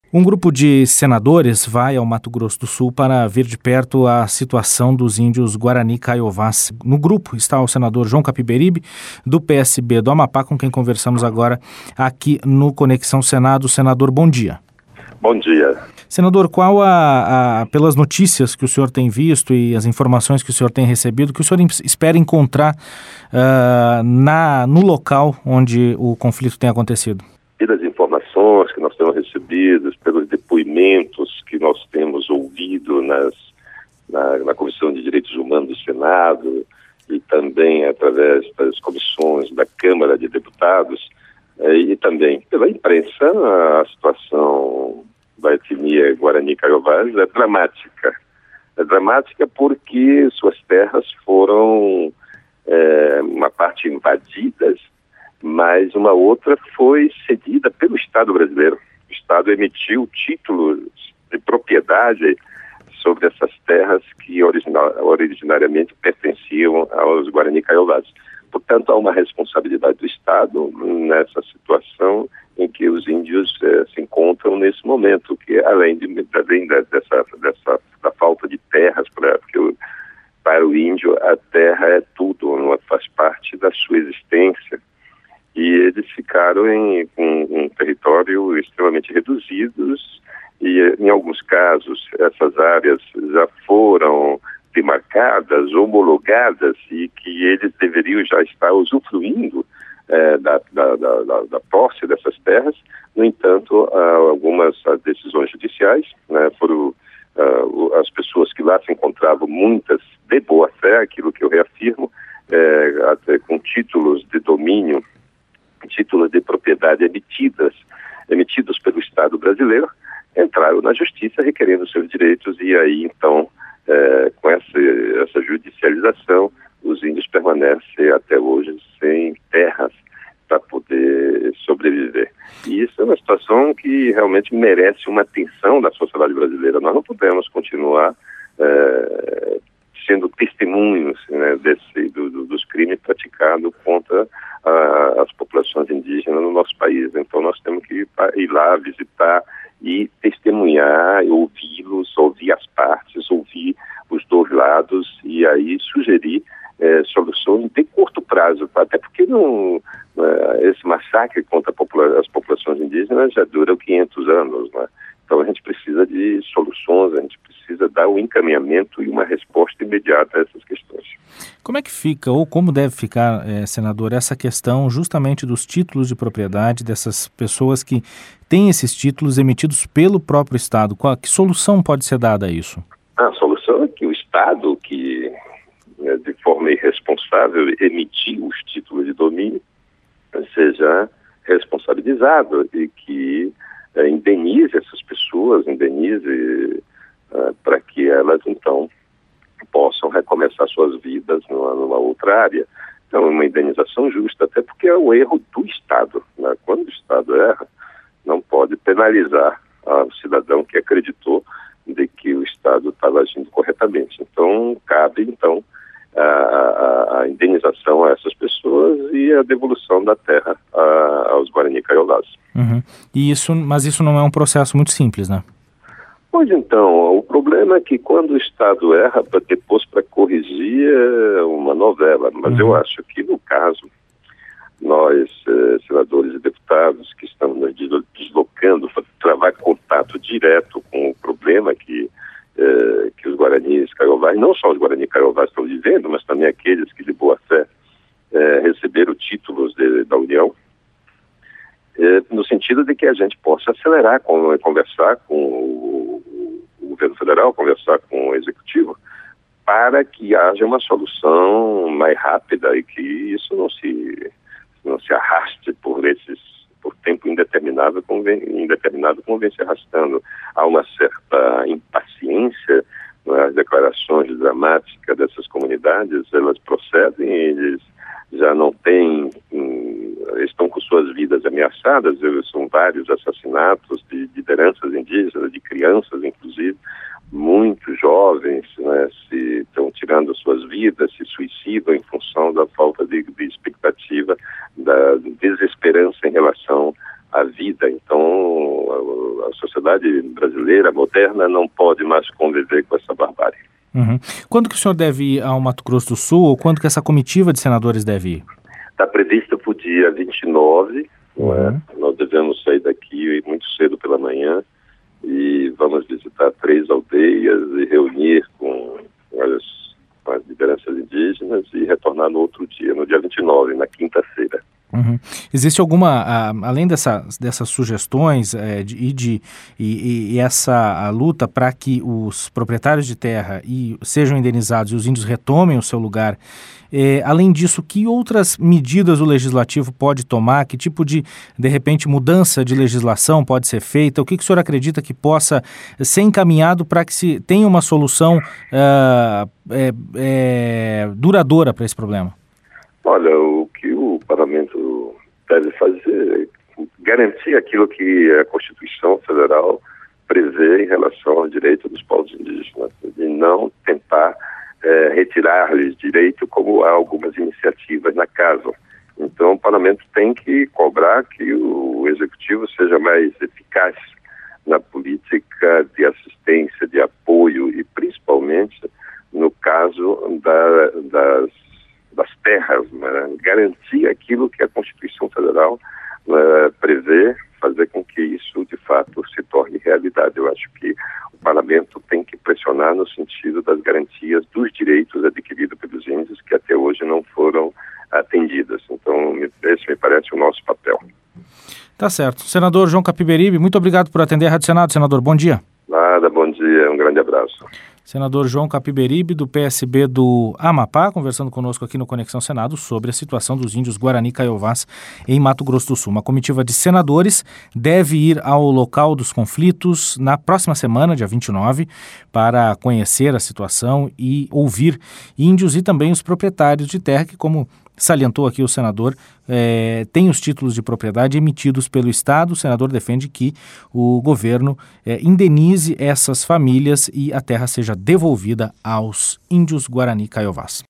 Um grupo de senadores vai ao Mato Grosso do Sul para ver de perto a situação dos índios Guarani Kaiowás. No grupo está o senador João Capiberibe, do PSB do Amapá, com quem conversamos agora aqui no Conexão Senado. Senador, bom dia. Bom dia. Senador, qual pelas notícias que o senhor tem visto e as informações que o senhor tem recebido, que o senhor espera encontrar no local onde o conflito tem acontecido? Pelas informações que nós temos recebido, pelos depoimentos que nós temos ouvido na Comissão de Direitos Humanos do Senado e também através das comissões da Câmara de Deputados e também pela imprensa, a situação da etnia Guarani Kaiowás é dramática. É dramática porque suas terras foram uma parte invadidas, mas uma outra foi cedida pelo Estado brasileiro. O Estado emitiu títulos de propriedade sobre essas terras que originariamente pertenciam aos Guarani Kaiowás. Portanto, há uma responsabilidade do Estado nessa situação em que os índios se encontram nesse momento, que além da falta de terras, porque para o índio a terra é tudo, não faz parte da sua existência. E eles ficaram com um território extremamente reduzidos e, em alguns casos, essas áreas já foram demarcadas, homologadas e que eles deveriam já estar usufruindo da posse dessas terras. No entanto, algumas decisões judiciais, foram as pessoas que lá se encontravam, muitas de boa fé, aquilo que eu reafirmo, até com títulos de domínio, títulos de propriedade emitidos pelo Estado brasileiro, entraram na justiça requerendo seus direitos e aí então, com essa judicialização, os índios permanecem até hoje sem terras para poder sobreviver. E isso é uma situação que realmente merece uma atenção da sociedade brasileira. Nós não podemos continuar sendo testemunhos dos crimes praticados contra as populações indígenas no nosso país. Então nós temos que ir lá visitar e testemunhar, ouvi-los, ouvir as partes, ouvir os dois lados e aí sugerir soluções de curto prazo, até porque esse massacre contra as populações indígenas já dura 500 anos, né? Então a gente precisa de soluções, a gente precisa dar um encaminhamento e uma resposta imediata a essas questões. Como é que fica, ou como deve ficar, senador, essa questão justamente dos títulos de propriedade dessas pessoas que têm esses títulos emitidos pelo próprio Estado? Que solução pode ser dada a isso? A solução é que o Estado, que de forma irresponsável emitiu os títulos de domínio, seja responsabilizado e que indenize essas pessoas, para que elas então possam recomeçar suas vidas numa outra área. Então, uma indenização justa, até porque é o erro do Estado, né? Quando o Estado erra, não pode penalizar o cidadão que acreditou de que o Estado estava agindo corretamente. Então, cabe a indenização a essas pessoas e a devolução da terra aos Guarani Kaiowás. Uhum. Mas isso não é um processo muito simples, né? Pois então, o problema é que quando o Estado erra, depois para corrigir é uma novela. Mas eu acho que no caso, nós, senadores e deputados que estamos nos deslocando para travar contato direto com o problema que os Guarani Kaiowás, não só os Guarani Kaiowás estão vivendo, mas também aqueles que de boa fé receberam títulos da União, no sentido de que a gente possa acelerar, conversar com o governo federal, conversar com o executivo, para que haja uma solução mais rápida e que isso não se arraste por tempo indeterminado como vem se arrastando. Há uma certa impaciência nas declarações dramáticas dessas comunidades, elas procedem, eles já não têm, estão com suas vidas ameaçadas, são vários assassinatos de lideranças indígenas, de crianças inclusive, muitos jovens se estão tirando suas vidas, se suicidam em função da falta de expectativa, da desesperança em relação à vida. Então a sociedade sociedade brasileira moderna não pode mais conviver com essa barbárie. Uhum. Quando que o senhor deve ir ao Mato Grosso do Sul, ou quando que essa comitiva de senadores deve ir? Está previsto para o dia 29, não é? Nós devemos sair daqui muito cedo pela manhã e vamos visitar 3 aldeias e reunir com as lideranças indígenas e retornar no outro dia, no dia 29, na quinta-feira. Uhum. Existe alguma, além dessas sugestões e essa a luta para que os proprietários de terra sejam indenizados e os índios retomem o seu lugar, além disso, que outras medidas o legislativo pode tomar? Que tipo de repente, mudança de legislação pode ser feita? O que o senhor acredita que possa ser encaminhado para que se tenha uma solução duradoura para esse problema? Olha, o que o Parlamento deve fazer é garantir aquilo que a Constituição Federal prevê em relação ao direito dos povos indígenas e não tentar retirar-lhes direito, como há algumas iniciativas na casa. Então, o Parlamento tem que cobrar que o Executivo seja mais eficaz na política de assistência, de apoio e, principalmente, no caso das terras, né? Garantir aquilo que a Constituição Federal prevê, fazer com que isso, de fato, se torne realidade. Eu acho que o Parlamento tem que pressionar no sentido das garantias dos direitos adquiridos pelos índios, que até hoje não foram atendidas. Então, esse me parece o nosso papel. Tá certo. Senador João Capiberibe, muito obrigado por atender a Rádio Senado. Senador, bom dia. Nada, bom dia, um grande abraço. Senador João Capiberibe, do PSB do Amapá, conversando conosco aqui no Conexão Senado sobre a situação dos índios Guarani Kaiowás em Mato Grosso do Sul. Uma comitiva de senadores deve ir ao local dos conflitos na próxima semana, dia 29, para conhecer a situação e ouvir índios e também os proprietários de terra que, como salientou aqui o senador, tem os títulos de propriedade emitidos pelo Estado. O senador defende que o governo indenize essas famílias e a terra seja devolvida aos índios Guarani Kaiowás.